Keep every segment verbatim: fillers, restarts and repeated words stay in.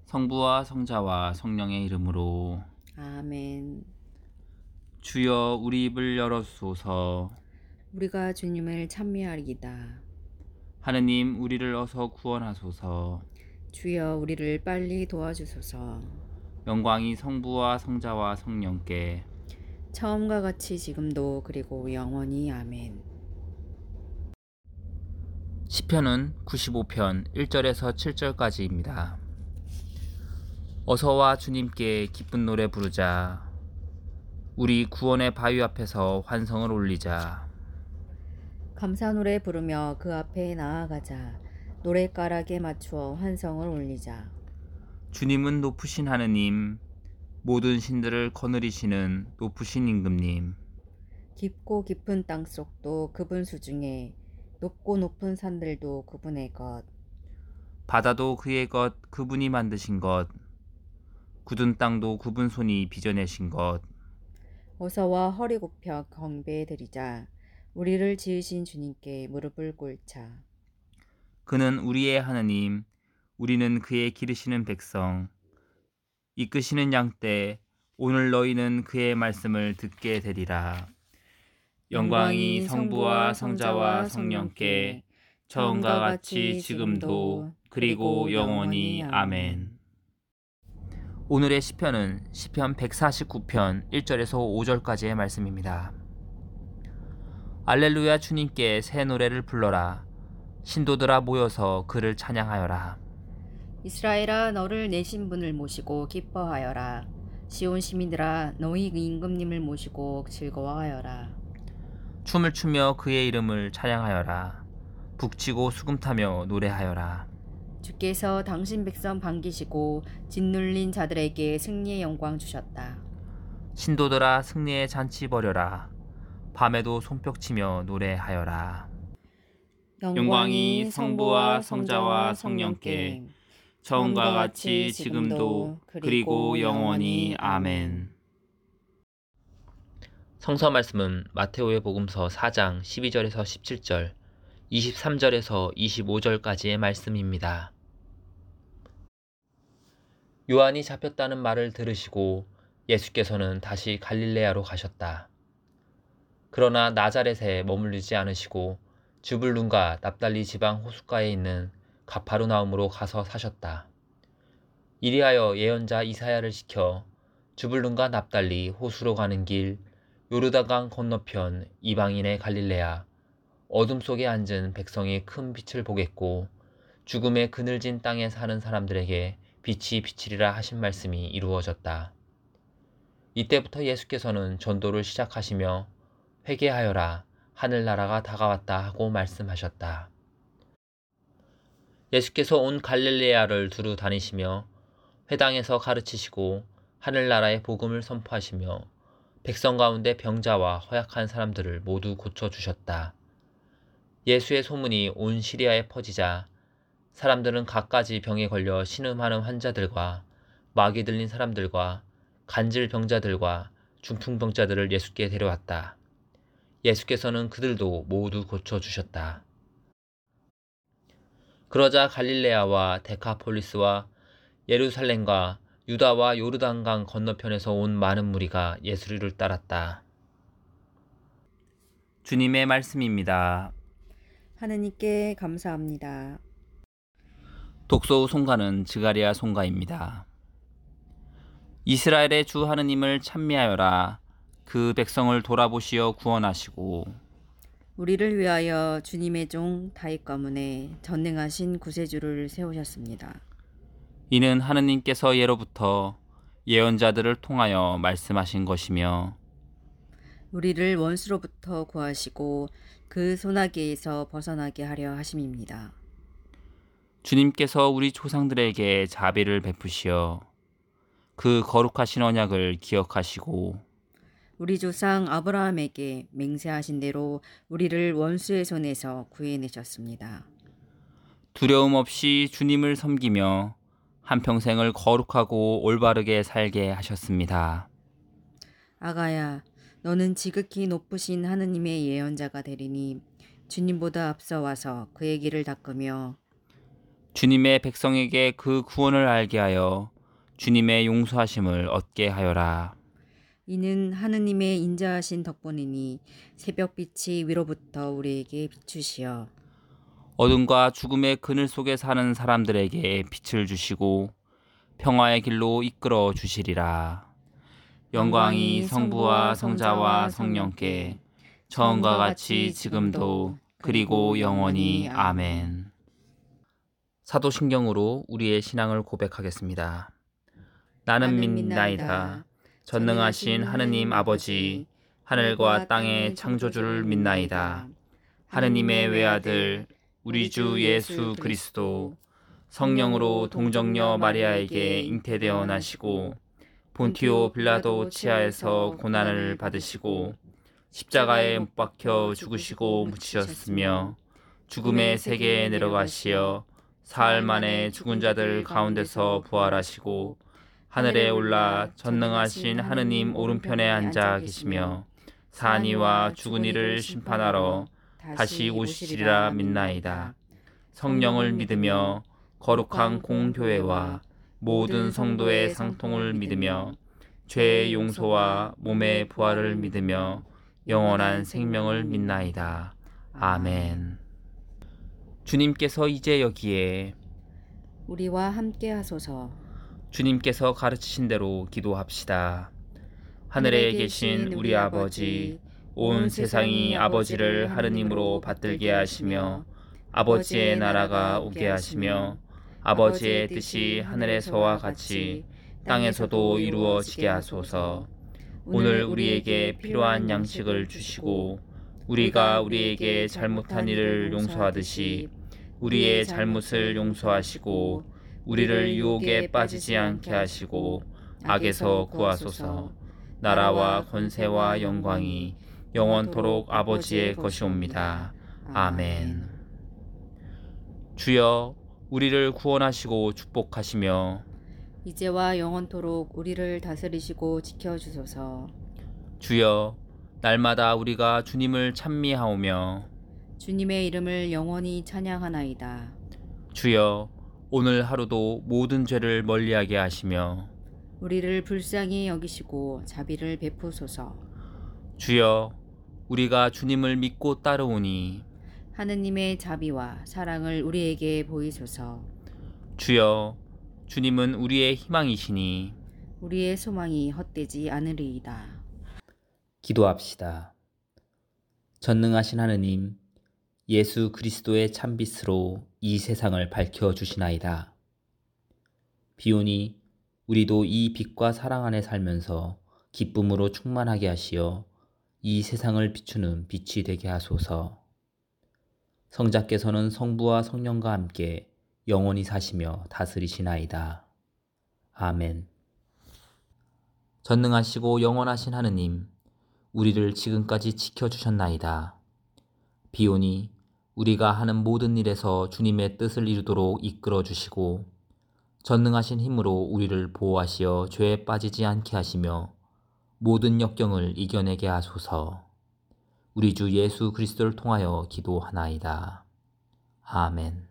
성부와 성자와 성령의 이름으로. 아멘. 주여 우리 입을 열어주소서. 우리가 주님을 찬미하리이다. 하느님 우리를 어서 구원하소서. 주여 우리를 빨리 도와주소서. 영광이 성부와 성자와 성령께 처음과 같이 지금도 그리고 영원히 아멘. 시편은 구십오 편 일 절에서 칠 절까지입니다. 어서와 주님께 기쁜 노래 부르자. 우리 구원의 바위 앞에서 환성을 올리자. 감사 노래 부르며 그 앞에 나아가자. 노랫가락에 맞추어 환성을 올리자. 주님은 높으신 하느님, 모든 신들을 거느리시는 높으신 임금님. 깊고 깊은 땅속도 그분 수중에, 높고 높은 산들도 그분의 것. 바다도 그의 것, 그분이 만드신 것. 굳은 땅도 그분 손이 빚어내신 것. 어서와 허리 굽혀 경배드리자. 우리를 지으신 주님께 무릎을 꿇자. 그는 우리의 하느님, 우리는 그의 기르시는 백성. 이끄시는 양떼, 오늘 너희는 그의 말씀을 듣게 되리라. 영광이 성부와 성자와 성령께 처음과 같이 지금도 그리고 영원히 아멘. 오늘의 시편은 시편 백사십구 편 일 절에서 오 절까지의 말씀입니다. 알렐루야, 주님께 새 노래를 불러라. 신도들아 모여서 그를 찬양하여라. 이스라엘아, 너를 내신 분을 모시고 기뻐하여라. 시온 시민들아, 너희 임금님을 모시고 즐거워하여라. 춤을 추며 그의 이름을 찬양하여라. 북치고 수금타며 노래하여라. 주께서 당신 백성 반기시고 짓눌린 자들에게 승리의 영광 주셨다. 신도들아, 승리의 잔치 벌여라. 밤에도 손뼉치며 노래하여라. 영광이 성부와 성자와 성령께 처음과 같이 지금도 그리고 영원히 아멘. 성서 말씀은 마테오의 복음서 사 장 십이 절에서 십칠 절, 이십삼 절에서 이십오 절까지의 말씀입니다. 요한이 잡혔다는 말을 들으시고 예수께서는 다시 갈릴레아로 가셨다. 그러나 나자렛에 머물르지 않으시고 주불룬과 납달리 지방 호숫가에 있는 가파르나움으로 가서 사셨다. 이리하여 예언자 이사야를 시켜 주불룬과 납달리 호수로 가는 길, 요르단강 건너편 이방인의 갈릴레아, 어둠 속에 앉은 백성이 큰 빛을 보겠고 죽음의 그늘진 땅에 사는 사람들에게 빛이 비치리라 하신 말씀이 이루어졌다. 이때부터 예수께서는 전도를 시작하시며 회개하여라, 하늘나라가 다가왔다 하고 말씀하셨다. 예수께서 온 갈릴레아를 두루 다니시며 회당에서 가르치시고 하늘나라의 복음을 선포하시며 백성 가운데 병자와 허약한 사람들을 모두 고쳐주셨다. 예수의 소문이 온 시리아에 퍼지자 사람들은 갖가지 병에 걸려 신음하는 환자들과 마귀 들린 사람들과 간질 병자들과 중풍병자들을 예수께 데려왔다. 예수께서는 그들도 모두 고쳐주셨다. 그러자 갈릴레아와 데카폴리스와 예루살렘과 유다와 요르단강 건너편에서 온 많은 무리가 예수를 따랐다. 주님의 말씀입니다. 하느님께 감사합니다. 독소 송가는 드가랴 송가입니다. 이스라엘의 주 하느님을 찬미하여라. 그 백성을 돌아보시어 구원하시고 우리를 위하여 주님의 종 다윗 가문에 전능하신 구세주를 세우셨습니다. 이는 하느님께서 예로부터 예언자들을 통하여 말씀하신 것이며 우리를 원수로부터 구하시고 그 소나기에서 벗어나게 하려 하심입니다. 주님께서 우리 조상들에게 자비를 베푸시어 그 거룩하신 언약을 기억하시고 우리 조상 아브라함에게 맹세하신 대로 우리를 원수의 손에서 구해내셨습니다. 두려움 없이 주님을 섬기며 한평생을 거룩하고 올바르게 살게 하셨습니다. 아가야, 너는 지극히 높으신 하느님의 예언자가 되리니 주님보다 앞서 와서 그의 길을 닦으며 주님의 백성에게 그 구원을 알게 하여 주님의 용서하심을 얻게 하여라. 이는 하느님의 인자하신 덕분이니 새벽빛이 위로부터 우리에게 비추시어 어둠과 죽음의 그늘 속에 사는 사람들에게 빛을 주시고 평화의 길로 이끌어 주시리라. 영광이 성부와 성자와 성령께 처음과 같이 지금도 그리고 영원히 아멘. 사도신경으로 우리의 신앙을 고백하겠습니다. 나는 믿나이다. 전능하신 하느님 아버지, 하늘과 땅의 창조주를 믿나이다. 하느님의 외아들 우리 주 예수 그리스도 성령으로 동정녀 마리아에게 잉태되어 나시고 본티오 빌라도 치하에서 고난을 받으시고 십자가에 못 박혀 죽으시고 묻히셨으며 죽음의 세계에 내려가시어 사흘 만에 죽은 자들 가운데서 부활하시고 하늘에 올라 전능하신 하느님 오른편에 앉아 계시며 산 이와 죽은 이를 심판하러 다시 오시리라 믿나이다. 성령을 믿으며 거룩한 공교회와 모든 성도의 상통을 믿으며 죄의 용서와 몸의 부활을 믿으며 영원한 생명을 믿나이다. 아멘. 주님께서 이제 여기에 우리와 함께 하소서. 주님께서 가르치신 대로 기도합시다. 하늘에 계신 우리 아버지, 온 세상이 아버지를 하느님으로 받들게 하시며 아버지의 나라가 오게 하시며 아버지의 뜻이 하늘에서와 같이 땅에서도 이루어지게 하소서. 오늘 우리에게 필요한 양식을 주시고 우리가 우리에게 잘못한 일을 용서하듯이 우리의 잘못을 용서하시고 우리를 유혹에 빠지지 않게 하시고 악에서 구하소서. 나라와 권세와 영광이 영원토록 아버지의 것이옵니다. 아멘. 주여, 우리를 구원하시고 축복하시며 이제와 영원토록 우리를 다스리시고 지켜주소서. 주여, 날마다 우리가 주님을 찬미하오며 주님의 이름을 영원히 찬양하나이다. 주여, 오늘 하루도 모든 죄를 멀리하게 하시며 우리를 불쌍히 여기시고 자비를 베푸소서. 주여, 우리가 주님을 믿고 따르오니 하느님의 자비와 사랑을 우리에게 보이소서. 주여, 주님은 우리의 희망이시니 우리의 소망이 헛되지 않으리이다. 기도합시다. 전능하신 하느님, 예수 그리스도의 참빛으로 이 세상을 밝혀주시나이다. 비오니 우리도 이 빛과 사랑 안에 살면서 기쁨으로 충만하게 하시어 이 세상을 비추는 빛이 되게 하소서. 성자께서는 성부와 성령과 함께 영원히 사시며 다스리시나이다. 아멘. 전능하시고 영원하신 하느님, 우리를 지금까지 지켜주셨나이다. 비오니 우리가 하는 모든 일에서 주님의 뜻을 이루도록 이끌어 주시고 전능하신 힘으로 우리를 보호하시어 죄에 빠지지 않게 하시며 모든 역경을 이겨내게 하소서. 우리 주 예수 그리스도를 통하여 기도하나이다. 아멘.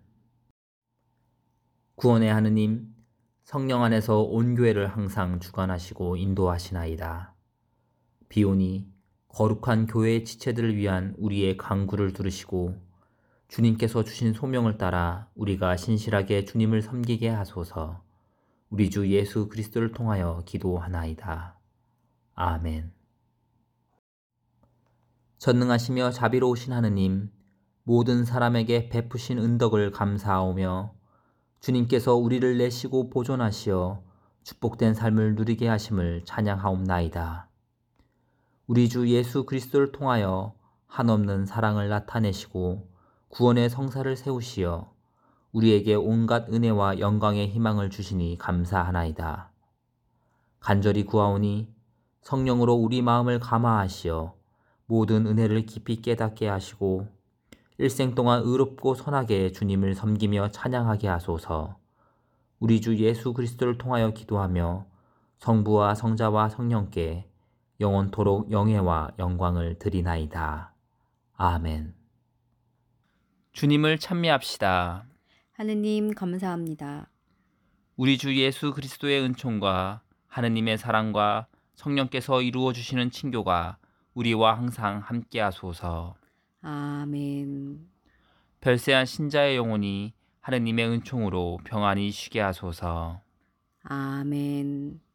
구원의 하느님, 성령 안에서 온 교회를 항상 주관하시고 인도하시나이다. 비오니 거룩한 교회의 지체들을 위한 우리의 간구를 들으시고 주님께서 주신 소명을 따라 우리가 신실하게 주님을 섬기게 하소서. 우리 주 예수 그리스도를 통하여 기도하나이다. 아멘. 전능하시며 자비로우신 하느님, 모든 사람에게 베푸신 은덕을 감사하오며 주님께서 우리를 내시고 보존하시어 축복된 삶을 누리게 하심을 찬양하옵나이다. 우리 주 예수 그리스도를 통하여 한없는 사랑을 나타내시고 구원의 성사를 세우시어 우리에게 온갖 은혜와 영광의 희망을 주시니 감사하나이다. 간절히 구하오니 성령으로 우리 마음을 감화하시어 모든 은혜를 깊이 깨닫게 하시고 일생 동안 의롭고 선하게 주님을 섬기며 찬양하게 하소서. 우리 주 예수 그리스도를 통하여 기도하며 성부와 성자와 성령께 영원토록 영예와 영광을 드리나이다. 아멘. 주님을 찬미합시다. 하느님 감사합니다. 우리 주 예수 그리스도의 은총과 하느님의 사랑과 성령께서 이루어 주시는 친교가 우리와 항상 함께 하소서. 아멘. 별세한 신자의 영혼이 하느님의 은총으로 평안히 쉬게 하소서. 아멘.